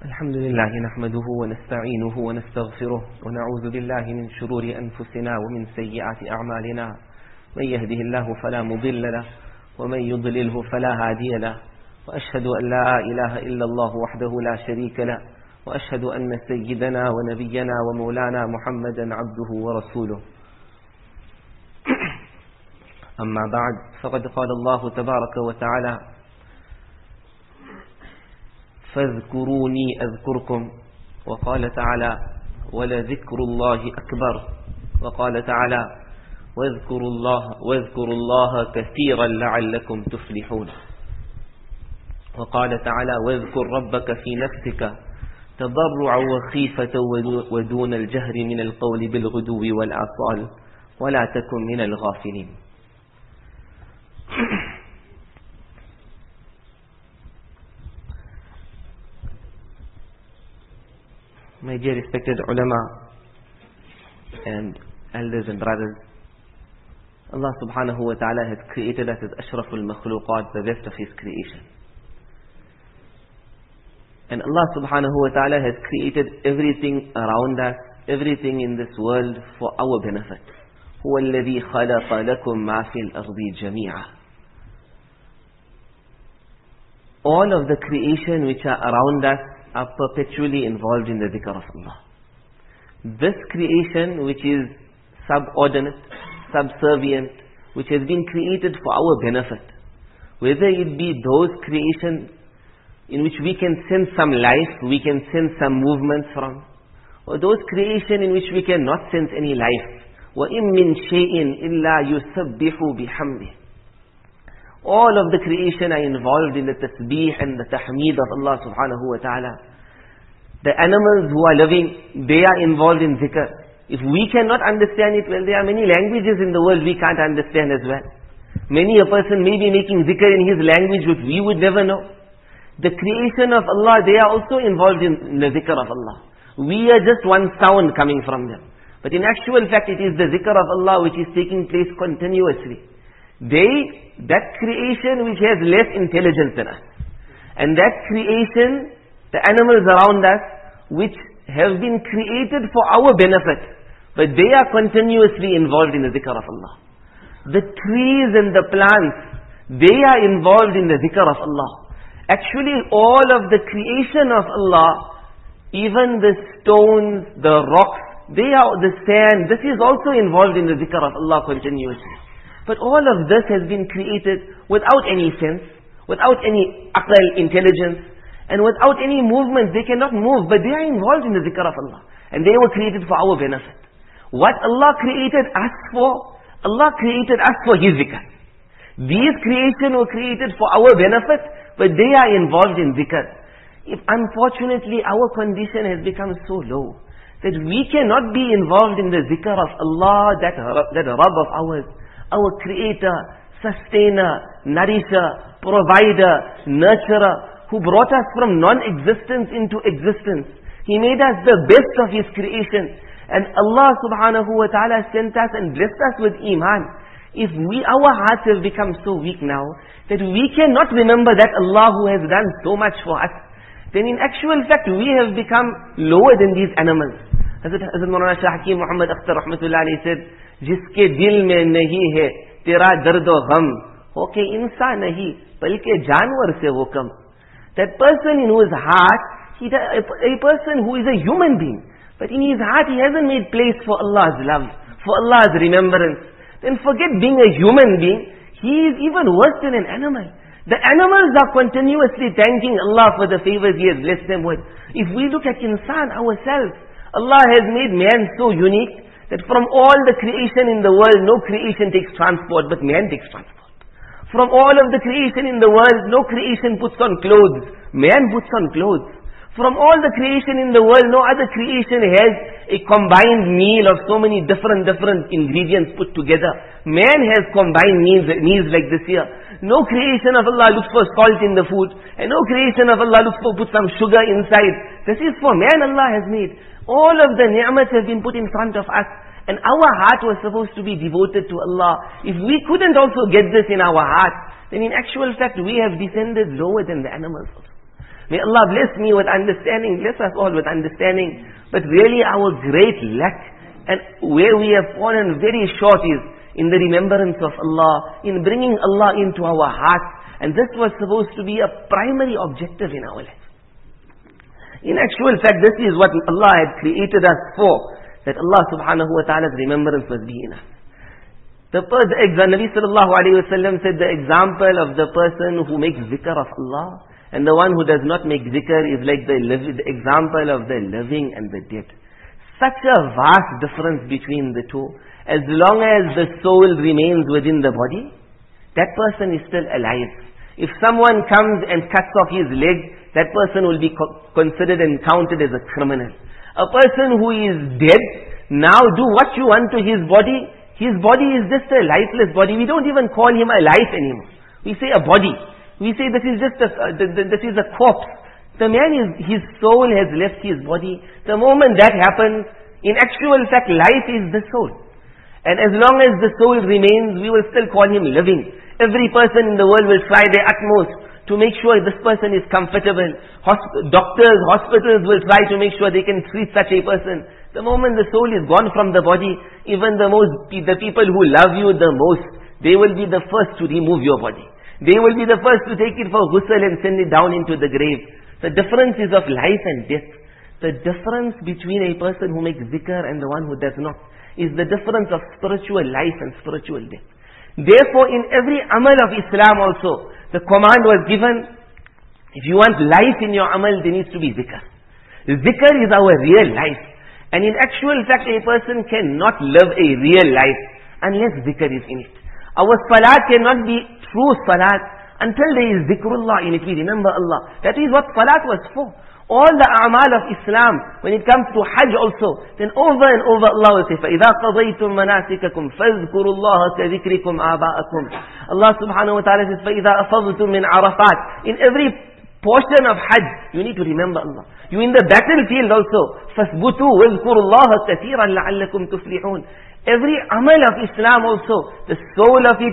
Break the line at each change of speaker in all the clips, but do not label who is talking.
الحمد لله نحمده ونستعينه ونستغفره ونعوذ بالله من شرور أنفسنا ومن سيئات أعمالنا. من يهده الله فلا مضل له ومن يضلله فلا هادي له، وأشهد أن لا إله إلا الله وحده لا شريك له، وأشهد أن سيدنا ونبينا ومولانا محمدا عبده ورسوله. أما بعد، فقد قال الله تبارك وتعالى: فاذكروني أذكركم. وقال تعالى: ولذكر الله أكبر. وقال تعالى: واذكروا الله كثيرا لعلكم تفلحون. وقال تعالى: واذكر ربك في نفسك تضرعا وخيفة ودون الجهر من القول بالغدو والآصال ولا تكن من الغافلين. My dear respected ulama and elders and brothers, Allah subhanahu wa ta'ala has created us as ashraful makhluqat, the best of His creation. And Allah subhanahu wa ta'ala has created everything around us, everything in this world for our benefit. هُوَ الَّذِي خَلَقَ لَكُمْ مَا فِي الْأَرْضِ جَمِيعًا. All of the creation which are around us are perpetually involved in the dhikr of Allah. This creation which is subordinate, subservient, which has been created for our benefit, whether it be those creations in which we can sense some life, we can sense some movement from, or those creation in which we cannot sense any life. وَإِن مِّن شَيْءٍ إِلَّا يُسَبِّحُ بِحَمْدِهِ. All of the creation are involved in the tasbih and the tahmeed of Allah subhanahu wa ta'ala. The animals who are living, they are involved in zikr. If we cannot understand it, well, there are many languages in the world we can't understand as well. Many a person may be making zikr in his language which we would never know. The creation of Allah, they are also involved in the zikr of Allah. We are just one sound coming from them. But in actual fact, it is the zikr of Allah which is taking place continuously. That creation which has less intelligence than us, and that creation, the animals around us, which have been created for our benefit, but they are continuously involved in the dhikr of Allah. The trees and the plants, they are involved in the dhikr of Allah. Actually, all of the creation of Allah, even the stones, the rocks, the sand, this is also involved in the dhikr of Allah continuously. But all of this has been created without any sense, without any aql, intelligence, and without any movement. They cannot move, but they are involved in the dhikr of Allah. And they were created for our benefit. What Allah created us for, Allah created us for His dhikr. These creation were created for our benefit, but they are involved in dhikr. If unfortunately our condition has become so low, that we cannot be involved in the dhikr of Allah, that Rabb of ours, our creator, sustainer, nourisher, provider, nurturer, who brought us from non-existence into existence. He made us the best of His creation. And Allah subhanahu wa ta'ala sent us and blessed us with iman. If our hearts have become so weak now, that we cannot remember that Allah who has done so much for us, then in actual fact we have become lower than these animals. Hazrat Maulana Shah Hakim Muhammad Akhtar Rahmatullah Alayhi said, जिसके दिल में नहीं है तेरा दर्द व गम, होके इंसान नहीं बल्कि जानवर से वो कम. That person in whose heart, a person who is a human being, but in his heart he hasn't made place for Allah's love, for Allah's remembrance. Then forget being a human being, he is even worse than an animal. The animals are continuously thanking Allah for the favors He has blessed them with. If we look at insan ourselves, Allah has made man so unique that from all the creation in the world, no creation takes transport, but man takes transport. From all of the creation in the world, no creation puts on clothes, man puts on clothes. From all the creation in the world, no other creation has a combined meal of so many different ingredients put together. Man has combined meals like this here. No creation of Allah looks for salt in the food, and no creation of Allah looks for put some sugar inside. This is for man Allah has made. All of the ni'mat have been put in front of us, and our heart was supposed to be devoted to Allah. If we couldn't also get this in our heart, then in actual fact we have descended lower than the animals. May Allah bless me with understanding, bless us all with understanding. But really our great lack and where we have fallen very short is in the remembrance of Allah, in bringing Allah into our hearts. And this was supposed to be a primary objective in our life. In actual fact, this is what Allah had created us for, that Allah subhanahu wa ta'ala's remembrance must be in us. Nabi sallallahu alayhi wa sallam said the example of the person who makes zikr of Allah and the one who does not make zikr is like the example of the living and the dead. Such a vast difference between the two. As long as the soul remains within the body, that person is still alive. If someone comes and cuts off his leg, that person will be considered and counted as a criminal. A person who is dead, now do what you want to his body is just a lifeless body. We don't even call him a life anymore. We say a body. We say this is just this is a corpse. The man his soul has left his body. The moment that happens, in actual fact, life is the soul. And as long as the soul remains, we will still call him living. Every person in the world will try their utmost to make sure this person is comfortable. Doctors, hospitals will try to make sure they can treat such a person. The moment the soul is gone from the body, even the people who love you the most, they will be the first to remove your body. They will be the first to take it for ghusl and send it down into the grave. The difference is of life and death. The difference between a person who makes zikr and the one who does not is the difference of spiritual life and spiritual death. Therefore, in every amal of Islam also, the command was given, if you want life in your amal, there needs to be zikr. Zikr is our real life. And in actual fact, a person cannot live a real life unless zikr is in it. Our salat cannot be true salat until there is zikrullah in it. We remember Allah. That is what salat was for. All the a'mal of Islam, when it comes to Hajj also, then over and over Allah will say, فَإِذَا قَضَيْتُم مَنَاسِكَكُمْ فَاذْكُرُوا اللَّهَ كَذِكْرِكُمْ آبَاءَكُمْ. Allah subhanahu wa ta'ala says, فَإِذَا أَفَضْتُم مِّنْ عَرَفَاتٍ. In every portion of Hajj, you need to remember Allah. You in the battlefield also, فَاثْبُتُوا وَاذْكُرُوا اللَّهَ كَثِيرًا لَعَلَّكُمْ تُفْلِحُونَ. Every amal of Islam also, the soul of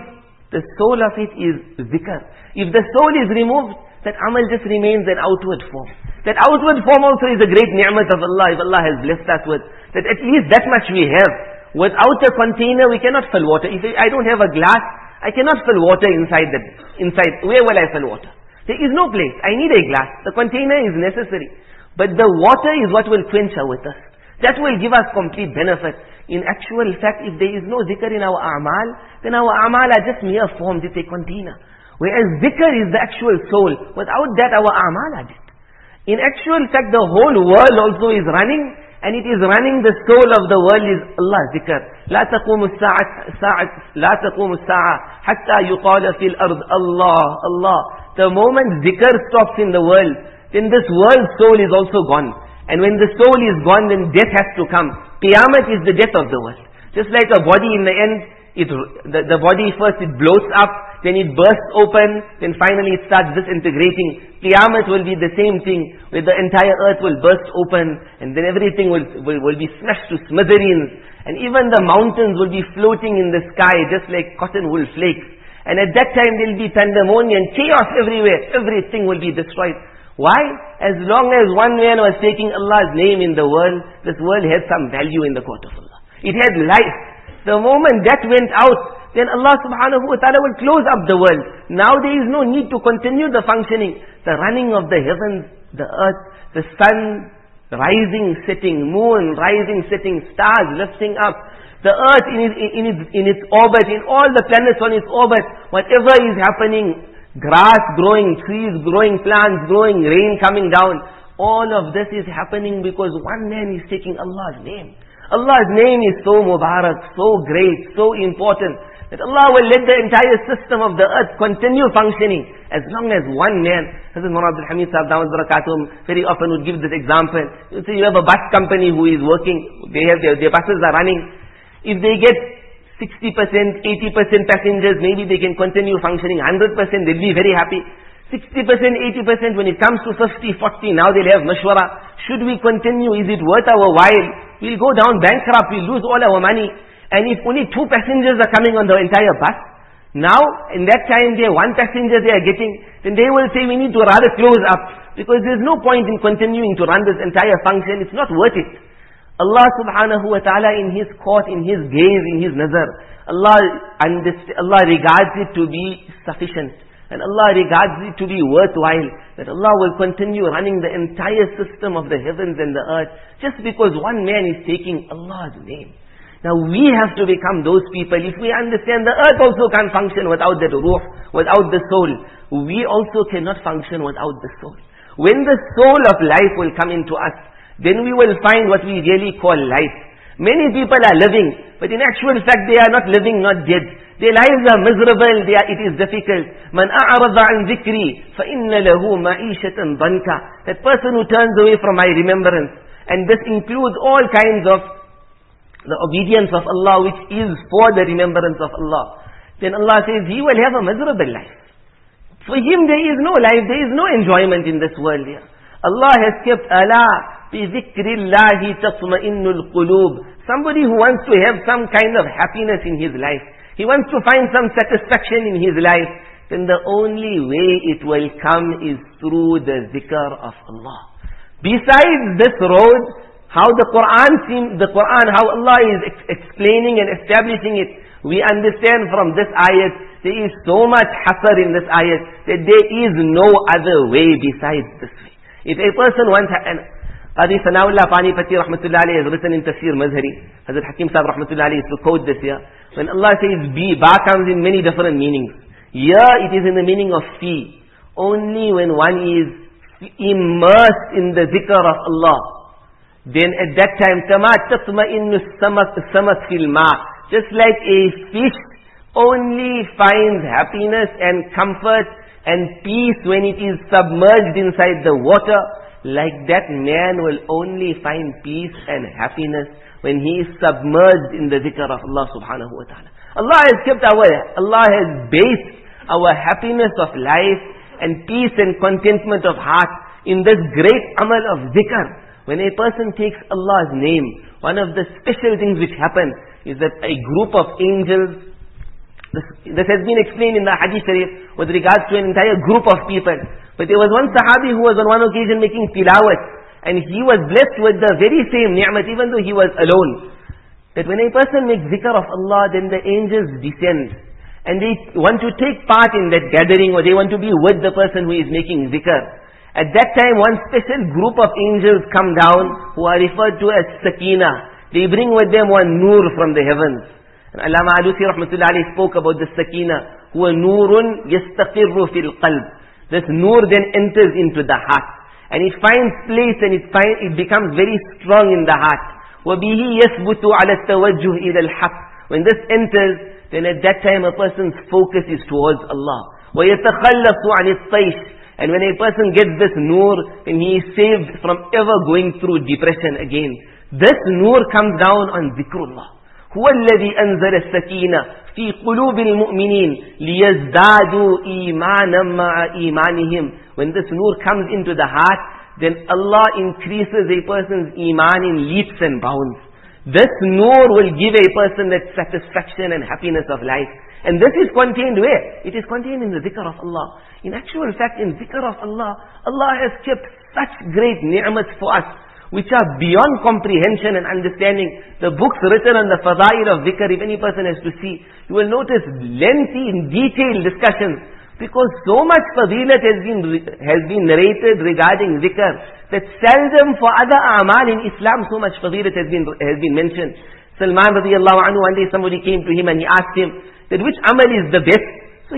it is zikr. If the soul is removed, that amal just remains an outward form. That outward form also is a great ni'mat of Allah, if Allah has blessed us with. That at least that much we have. Without a container, we cannot fill water. If I don't have a glass, I cannot fill water inside. Where will I fill water? There is no place. I need a glass. The container is necessary. But the water is what will quench our thirst. That will give us complete benefit. In actual fact, if there is no zikr in our a'mal, then our a'mal are just mere forms, it's a container. Whereas zikr is the actual soul. Without that, our a'mal are dead. In actual fact, the whole world also is running, and it is running, the soul of the world is Allah zikr. لا تقوم الساعة حتى يقال في الأرض Allah, Allah. The moment zikr stops in the world, then this world soul is also gone. And when the soul is gone, then death has to come. Qiyamah is the death of the world. Just like a body in the end, the body first it blows up, then it bursts open, then finally it starts disintegrating. Qiyamah will be the same thing, where the entire earth will burst open, and then everything will be smashed to smithereens, and even the mountains will be floating in the sky, just like cotton wool flakes. And at that time there will be pandemonium, chaos everywhere, everything will be destroyed. Why? As long as one man was taking Allah's name in the world, this world had some value in the court of Allah. It had life. The moment that went out, then Allah subhanahu wa ta'ala will close up the world. Now there is no need to continue the functioning. The running of the heavens, the earth, the sun rising, setting, moon rising, setting, stars lifting up, the earth in its orbit, in all the planets on its orbit, whatever is happening, grass growing, trees growing, plants growing, rain coming down, all of this is happening because one man is taking Allah's name. Allah's name is so mubarak, so great, so important, that Allah will let the entire system of the earth continue functioning as long as one man. Hazrat Mawlana Abdul Hamid Sahib Dawud Barakatuhum very often would give this example. You see, you have a bus company who is working, they have their buses are running. If they get 60%, 80% passengers, maybe they can continue functioning. 100%, they'll be very happy. 60%, 80%, when it comes to 50, 40, now they'll have mashwara. Should we continue? Is it worth our while? We'll go down bankrupt, we'll lose all our money. And if only 2 passengers are coming on the entire bus, Now, in that time, one passenger they are getting, then they will say we need to rather close up, because there's no point in continuing to run this entire function, it's not worth it. Allah subhanahu wa ta'ala in His court, in His gaze, in His nazar, Allah regards it to be sufficient. And Allah regards it to be worthwhile, that Allah will continue running the entire system of the heavens and the earth, just because one man is taking Allah's name. Now we have to become those people. If we understand the earth also can't function without that ruh, without the soul, we also cannot function without the soul. When the soul of life will come into us, then we will find what we really call life. Many people are living, but in actual fact they are not living, not dead. Their lives are miserable, it is difficult. مَنْ أَعْرَضَ عَنْ ذِكْرِي فَإِنَّ لَهُ مَعِيشَةً ضَنْكَ. That person who turns away from my remembrance, and this includes all kinds of the obedience of Allah, which is for the remembrance of Allah, then Allah says he will have a miserable life. For him there is no life, there is no enjoyment in this world here. Allah has kept Allah بِذِكْرِ اللَّهِ تَطْمَئِنُّ الْقُلُوبِ. Somebody who wants to have some kind of happiness in his life, he wants to find some satisfaction in his life, then the only way it will come is through the zikr of Allah. Besides this road, how the Quran, how Allah is explaining and establishing it, we understand from this ayat, there is so much hasar in this ayat, that there is no other way besides this way. If a person wants, and Qadi Sanaullah Panipati rahmatullah alayhi has written in Tafsir Mazhari, Hazrat Hakim Sahib rahmatullah alayhi used to quote this here, when Allah says ba comes in many different meanings. Here it is in the meaning of fi. Only when one is immersed in the zikr of Allah, then at that time, كَمَا تَطْمَئِنُّ السَّمَكْ فِي الْمَاءِ, just like a fish only finds happiness and comfort and peace when it is submerged inside the water, like that man will only find peace and happiness when he is submerged in the zikr of Allah subhanahu wa ta'ala. Allah has based our happiness of life and peace and contentment of heart in this great amal of zikr. When a person takes Allah's name, one of the special things which happen is that a group of angels, this has been explained in the Hadith Sharif with regards to an entire group of people. But there was one Sahabi who was on one occasion making tilawat, and he was blessed with the very same ni'mat even though he was alone. That when a person makes zikr of Allah, then the angels descend, and they want to take part in that gathering, or they want to be with the person who is making zikr. At that time, one special group of angels come down, who are referred to as Sakina. They bring with them one nur from the heavens. And Allama Alusi rahmatullahi alayhi spoke about the Sakina, huwa nurun yastaqirru fil qalb. This nur then enters into the heart, and it finds place, and it becomes very strong in the heart. وَبِهِ يَثْبُتُ عَلَى التَّوَجُّهِ إِلَى الْحَقِّ. When this enters, then at that time a person's focus is towards Allah. وَيَتَخَلَّصُ عَنِ الطَّيْشِ. And when a person gets this nur, then he is saved from ever going through depression again. This nur comes down on zikrullah. هُوَ الَّذِي أَنزَلَ السَّكِينَةَ فِي قُلُوبِ الْمُؤْمِنِينَ لِيَزْدَادُوا إِيمَانًا مَعَ إِيمَانِهِمْ. When this nur comes into the heart, then Allah increases a person's iman in leaps and bounds. This nur will give a person that satisfaction and happiness of life. And this is contained where? It is contained in the zikr of Allah. In actual fact, in zikr of Allah, Allah has kept such great ni'mats for us, which are beyond comprehension and understanding. The books written on the fadail of zikr, if any person has to see, you will notice lengthy and detailed discussions, because so much fadilat has been narrated regarding zikr, that seldom for other a'mal in Islam so much fadilat has been mentioned. Salman radiyallahu anhu, one day somebody came to him and he asked him that which amal is the best. So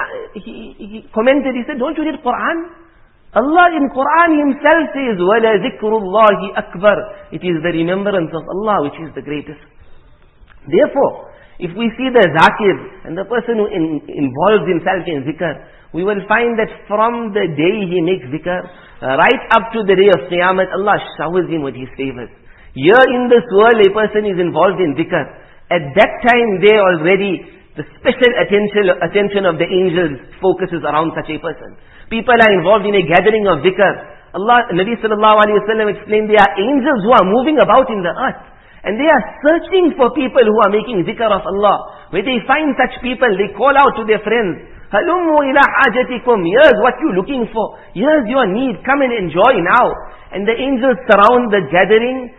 he commented, he said, don't you read Quran? Allah in Quran himself says, وَلَا ذِكْرُ اللَّهِ أَكْبَرُ. It is the remembrance of Allah which is the greatest. Therefore, if we see the zakir and the person who involves himself in zikr, we will find that from the day he makes zikr, right up to the day of Qiyamah, Allah showers him with His favors. Here in this world, a person is involved in zikr. At that time there already, the special attention of the angels focuses around such a person. People are involved in a gathering of zikr. Nabi sallallahu alayhi wa sallam explained there are angels who are moving about in the earth. And they are searching for people who are making zikr of Allah. Where they find such people, they call out to their friends, "Halummu ila hajatikum." Here's what you're looking for. Here's your need. Come and enjoy now. And the angels surround the gathering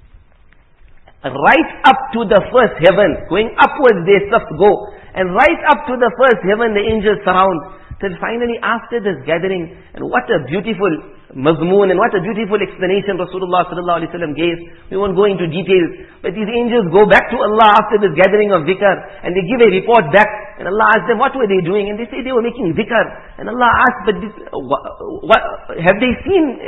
right up to the first heaven. Going upwards they first go. And right up to the first heaven the angels surround. Till finally after this gathering, and what a beautiful mazmoon and what a beautiful explanation Rasulullah sallallahu alaihi wasallam gave. We won't go into details, but these angels go back to Allah after this gathering of dhikr, and they give a report back, and Allah asks them, what were they doing? And they say they were making dhikr. And Allah asks, but have they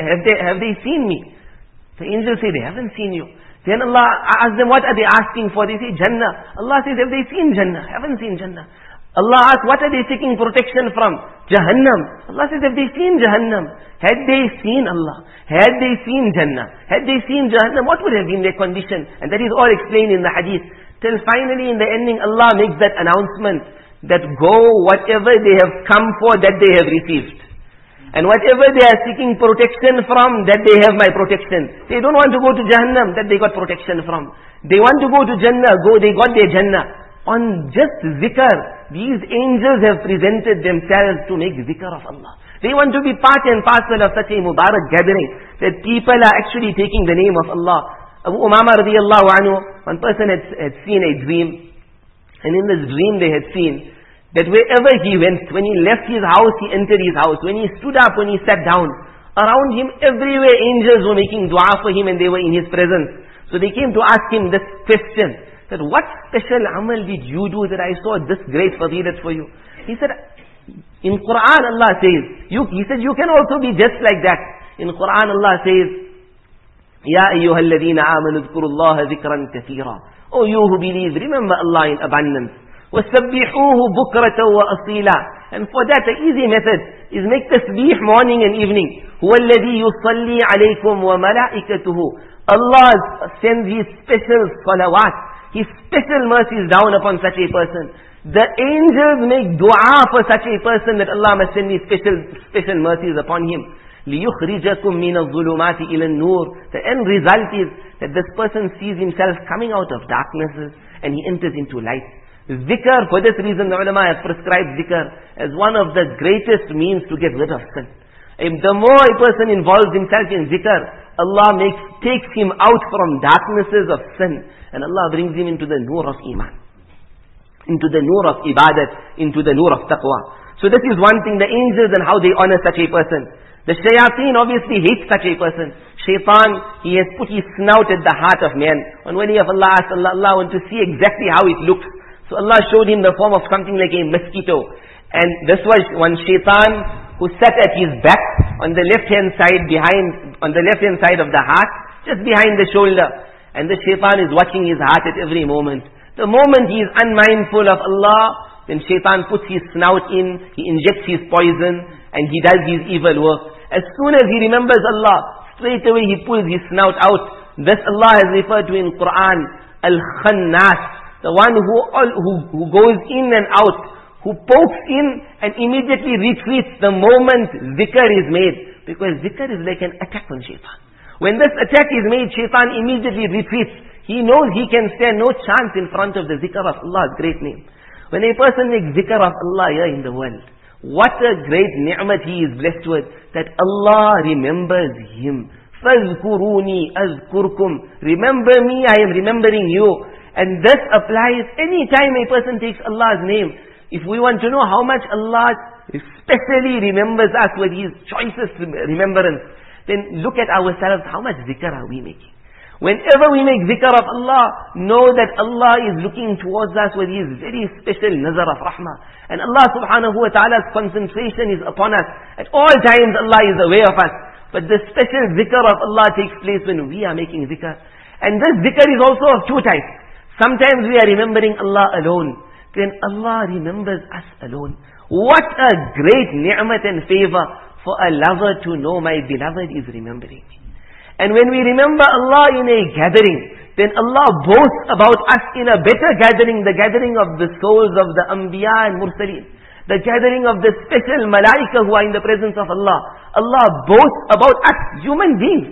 seen me? The angels say, they haven't seen you. Then Allah asks them, what are they asking for? They say, Jannah. Allah says, have they seen Jannah? Haven't seen Jannah. Allah asks, what are they seeking protection from? Jahannam. Allah says, have they seen Jahannam? Had they seen Allah, had they seen Jannah, had they seen Jahannam, what would have been their condition? And that is all explained in the hadith. Till finally in the ending, Allah makes that announcement that go, whatever they have come for, that they have received. And whatever they are seeking protection from, that they have my protection. They don't want to go to Jahannam, that they got protection from. They want to go to Jannah, they got their Jannah. On just zikr, these angels have presented themselves to make zikr of Allah. They want to be part and parcel of such a Mubarak gathering, that people are actually taking the name of Allah. Abu Umama radiallahu anhu, one person had seen a dream, and in this dream they had seen that wherever he went, when he left his house, he entered his house. When he stood up, when he sat down, around him everywhere angels were making dua for him, and they were in his presence. So they came to ask him this question, that what special amal did you do that I saw this great fadilat for you? He said, in Quran Allah says, he said you can also be just like that. In Quran Allah says, Ya ayyuhal ladhina amanu dhkurullaha dhikran kathira. Oh you who believe, remember Allah in abundance. وَسَبِّحُوهُ بُكْرَةً وَأَصِيلًا. And for that the easy method is make tasbih morning and evening. هُوَ الَّذِي يُصَلِّي عَلَيْكُمْ وَمَلَائِكَتُهُ. Allah sends His special salawat, His special mercies down upon such a person. The angels make dua for such a person that Allah must send His special mercies upon him. لِيُخْرِجَكُمْ مِنَ الظُّلُمَاتِ إِلَى النُّورِ. The end result is that this person sees himself coming out of darknesses and he enters into light. Zikr, for this reason the ulama have prescribed zikr as one of the greatest means to get rid of sin. The more a person involves himself in zikr, Allah takes him out from darknesses of sin, and Allah brings him into the nur of iman, into the nur of ibadat, into the nur of taqwa. So this is one thing, the angels and how they honor such a person. The shayateen obviously hate such a person. Shaitan, he has put his snout at the heart of man. When wali of Allah asked Allah want to see exactly how it looks. So Allah showed him the form of something like a mosquito. And this was one shaitan who sat at his back on the left-hand side on the left-hand side of the heart, just behind the shoulder. And the shaitan is watching his heart at every moment. The moment he is unmindful of Allah, then shaitan puts his snout in, he injects his poison, and he does his evil work. As soon as he remembers Allah, straight away he pulls his snout out. This Allah has referred to in Quran, Al-Khannas, the one who goes in and out, who pokes in and immediately retreats the moment zikr is made. Because zikr is like an attack on shaitan. When this attack is made, shaitan immediately retreats. He knows he can stand no chance in front of the zikr of Allah's great name. When a person makes zikr of Allah here in the world, what a great ni'mat he is blessed with, that Allah remembers him. فَاذْكُرُونِي أَذْكُرْكُمْ. Remember me, I am remembering you. And this applies any time a person takes Allah's name. If we want to know how much Allah especially remembers us with His choicest remembrance, then look at ourselves, how much zikr are we making? Whenever we make zikr of Allah, know that Allah is looking towards us with His very special nazar of rahmah. And Allah subhanahu wa ta'ala's concentration is upon us. At all times Allah is aware of us. But the special zikr of Allah takes place when we are making zikr. And this zikr is also of two types. Sometimes we are remembering Allah alone. Then Allah remembers us alone. What a great ni'mat and favor for a lover to know my beloved is remembering me. And when we remember Allah in a gathering, then Allah boasts about us in a better gathering, the gathering of the souls of the Anbiya and Mursaleen, the gathering of the special malaika who are in the presence of Allah. Allah boasts about us, human beings.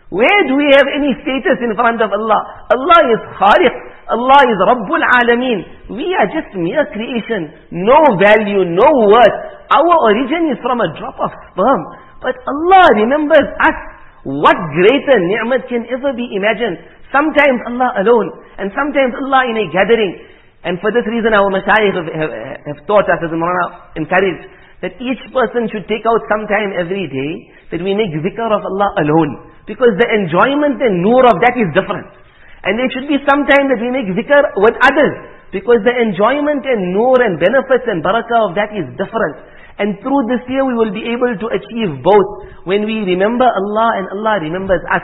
Where do we have any status in front of Allah? Allah is Khaliq. Allah is Rabbul Alameen. We are just mere creation. No value, no worth. Our origin is from a drop of sperm. But Allah remembers us. What greater ni'mat can ever be imagined? Sometimes Allah alone, and sometimes Allah in a gathering. And for this reason our mashayikh have taught us, as Maulana encouraged, that each person should take out some time every day that we make zikr of Allah alone. Because the enjoyment and nur of that is different. And there should be some time that we make zikr with others. Because the enjoyment and nur and benefits and barakah of that is different. And through this year we will be able to achieve both. When we remember Allah and Allah remembers us.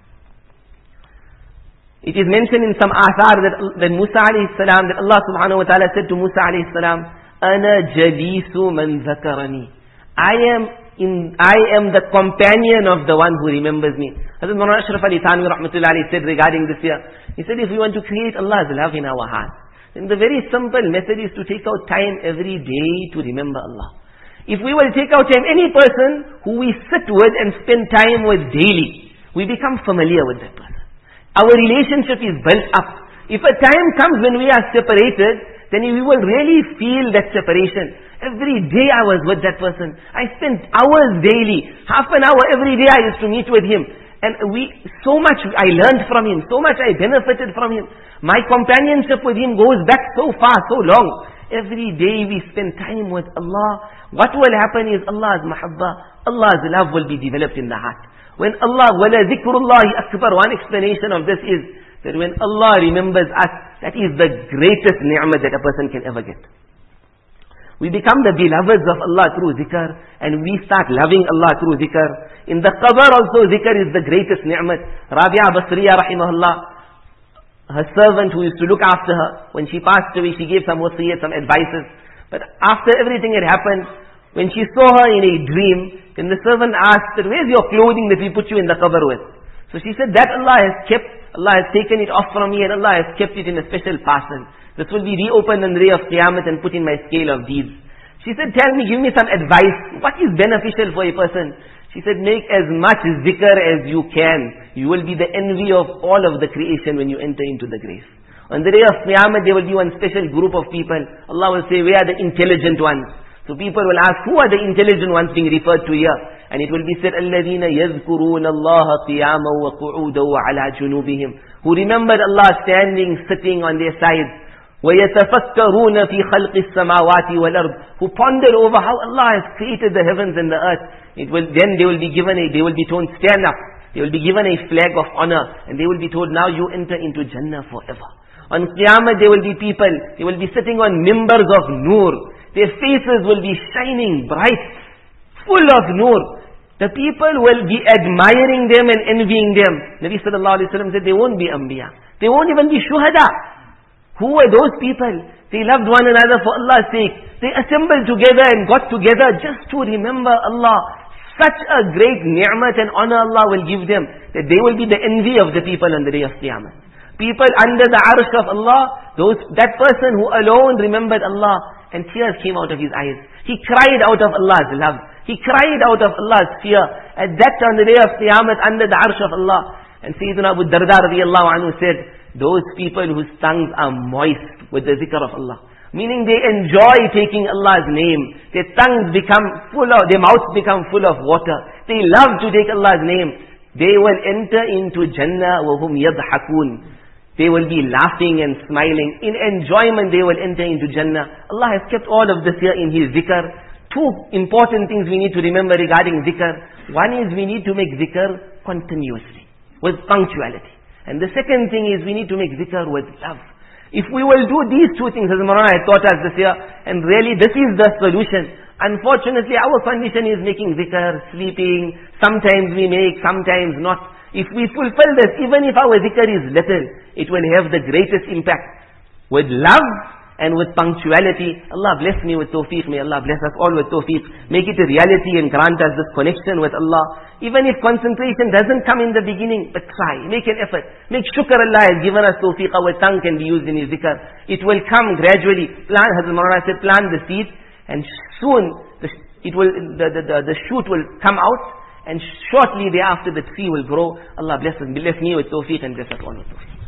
It is mentioned in some athar that Musa alayhi salam, that Allah subhanahu wa ta'ala said to Musa alayhi salam, Ana jalisu man zakarani. I am the companion of the one who remembers me. Hazrat Maulana Ashraf Ali Thanwi rahmatullahi alayhi said regarding this year, he said, if we want to create Allah's love in our heart, then the very simple method is to take out time every day to remember Allah. If we will take out time, any person who we sit with and spend time with daily, we become familiar with that person. Our relationship is built up. If a time comes when we are separated, then we will really feel that separation. Every day I was with that person. I spent hours daily. Half an hour every day I used to meet with him. And so much I learned from him. So much I benefited from him. My companionship with him goes back so far, so long. Every day we spend time with Allah. What will happen is Allah's mahabbah, Allah's love will be developed in the heart. When Allah, وَلَا ذِكْرُ اللَّهِ أَكْبَرُ, one explanation of this is that when Allah remembers us, that is the greatest ni'mah that a person can ever get. We become the beloveds of Allah through zikr, and we start loving Allah through zikr. In the qabr also, zikr is the greatest ni'mat. Rabi'a Basriya rahimahullah, her servant who used to look after her, when she passed away, she gave some wasiyat, some advices. But after everything had happened, when she saw her in a dream, then the servant asked her, where's your clothing that we put you in the qabr with? So she said, that Allah has kept, Allah has taken it off from me, and Allah has kept it in a special parcel. This will be reopened on the day of Qiyamah and put in my scale of deeds. She said, tell me, give me some advice. What is beneficial for a person? She said, make as much zikr as you can. You will be the envy of all of the creation when you enter into the grave. On the day of Qiyamah, there will be one special group of people. Allah will say, where are the intelligent ones? So people will ask, who are the intelligent ones being referred to here? And it will be said, الَّذِينَ يَذْكُرُونَ اللَّهَ قِيَامًا وَقُعُودًا وَعَلَى جُنُوبِهِمْ, who remembered Allah standing, sitting on their sides. وَيَتَفَكَّرُونَ فِي خَلْقِ السَّمَاوَاتِ وَالْأَرْضِ, who pondered over how Allah has created the heavens and the earth. Then they will be told, stand up. They will be given a flag of honor, and they will be told, now you enter into Jannah forever. On Qiyamah there will be people, they will be sitting on mimbars of nur. Their faces will be shining bright, full of nur. The people will be admiring them and envying them. Nabi sallallahu alaihi wasallam said, they won't be anbiya. They won't even be shuhada. Who were those people? They loved one another for Allah's sake. They assembled together and got together just to remember Allah. Such a great ni'mat and honor Allah will give them, that they will be the envy of the people on the day of Qiyamah. People under the arsh of Allah, that person who alone remembered Allah, and tears came out of his eyes. He cried out of Allah's love. He cried out of Allah's fear. At that on the day of Qiyamah, under the arsh of Allah. And Sayyidina Abu Darda radiyallahu anhu said, those people whose tongues are moist with the zikr of Allah, meaning they enjoy taking Allah's name. Their tongues their mouths become full of water. They love to take Allah's name. They will enter into Jannah وَهُمْ يَضْحَكُونَ. They will be laughing and smiling. In enjoyment they will enter into Jannah. Allah has kept all of this here in His zikr. Two important things we need to remember regarding zikr. One is we need to make zikr continuously, with punctuality. And the second thing is we need to make zikr with love. If we will do these two things, as Maulana had taught us this year, and really this is the solution. Unfortunately our condition is making zikr, sleeping. Sometimes we make, sometimes not. If we fulfill this, even if our zikr is little, it will have the greatest impact. With love and with punctuality. Allah bless me with tawfiq. May Allah bless us all with tawfiq. Make it a reality and grant us this connection with Allah. Even if concentration doesn't come in the beginning, but try. Make an effort. Make shukr Allah has given us tawfiq. Our tongue can be used in His zikr. It will come gradually. Hazrat Maulana said, plant the seed, and soon the shoot will come out. and shortly thereafter the tree will grow. Allah bless us, bless me with tawfiq and bless us all with tawfiq.